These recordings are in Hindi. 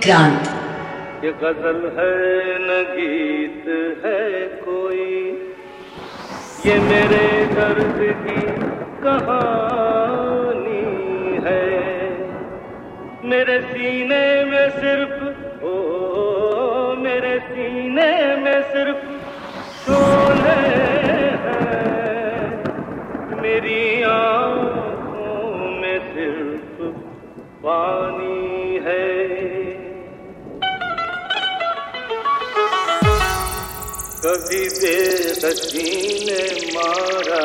विक्रांत। ये गजल है न गीत है कोई, ये मेरे दर्द की कहानी है। मेरे सीने में सिर्फ मेरे सीने में सिर्फ शोले हैं, मेरी आँखों में सिर्फ पानी है। कभी बेकसी ने मारा,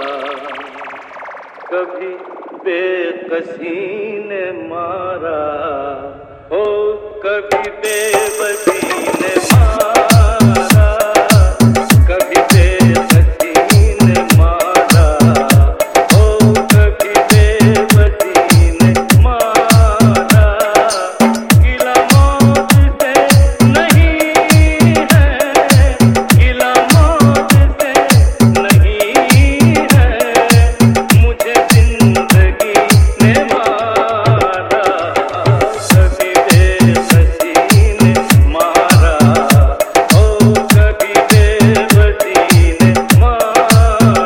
कभी बेकसी ने मारा, हो कभी बेबसी ने मारा, कभी बेबसी ने मारा, हो कभी बेबसी ने मारा। गिला मौत से नहीं है, गिला मौत से नहीं है, मुझे जिंदगी ने मारा। कभी बेबसी ने मारा, ओ कभी बेबसी ने मारा।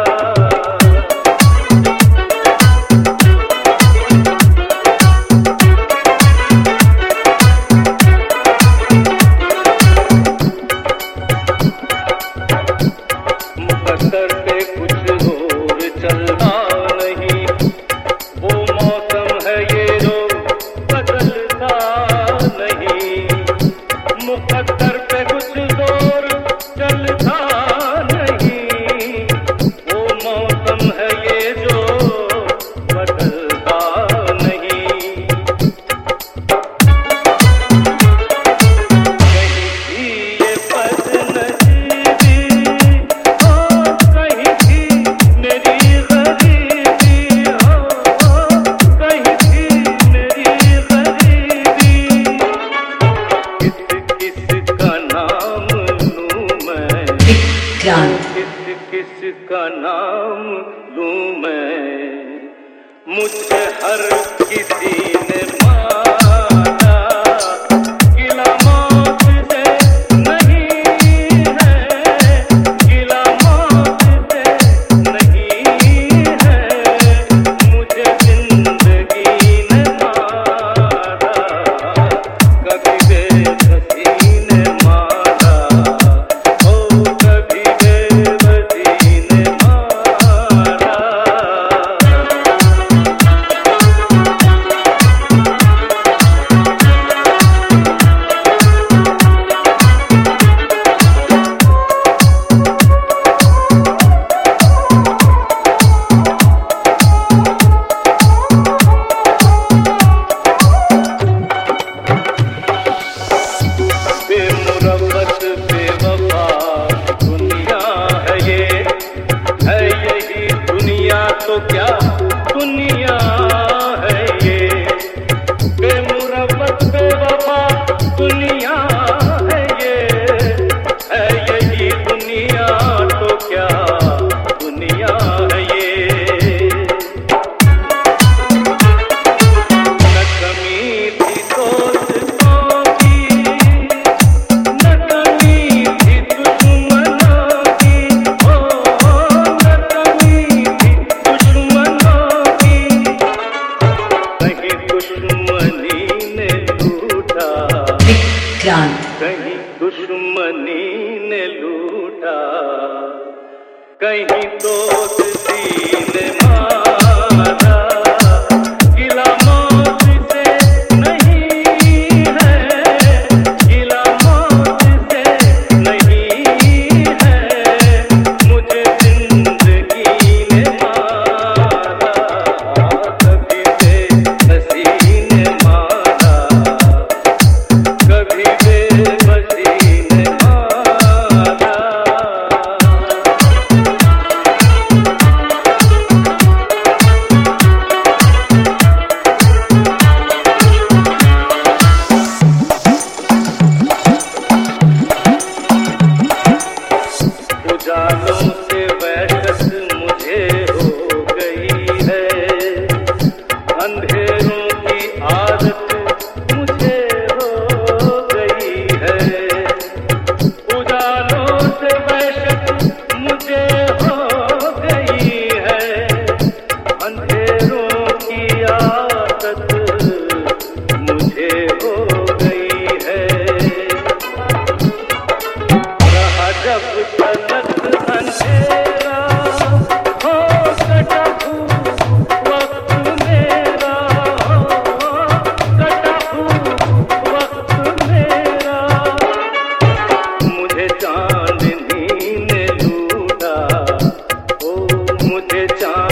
मुकद्दर पे कुछ और चलता नहीं, वो मौसम है ये जो बदलता नहीं। मुकद्दर पे कुछ और चलता नहीं, वो मौसम है ये जो बदलता नहीं। कहीं थी ये बदनसीबी, हो कहीं थी मेरी गरीबी, हो कहीं थी मेरी गरीबी। किस किस का नाम लूं मैं, विक्रांत। किस किस का नाम लूं मैं, मुझे हर किसी ने मारा। गिला मौत से नहीं है, गिला मौत से नहीं है, मुझे जिंदगी ने मारा। कभी बेबसी ने मारा, ओ कभी बेबसी ने मारा। बेमुरव्वत बेवफा दुनिया है ये, है यही दुनिया तो क्या दुनिया है ये। बेमुरव्वत बेवफा दुनिया है ये, है यही दुनिया तो क्या दुनिया है ये। न कमी थी दोस्तों की, न कमी थी दुश्मनों की, ओ न कमी थी दुश्मनों की। कहीं दुश्मनी ने लूटा, विक्रांत। कहीं दुश्मनी ने लूटा, कहीं दोस्ती ने मारा। गिला मौत से नहीं है, गिला मौत से नहीं है, मुझे जिंदगी ने मारा। कभी बेबसी ने मारा, कभी बेबसी ने मारा। मुझे जान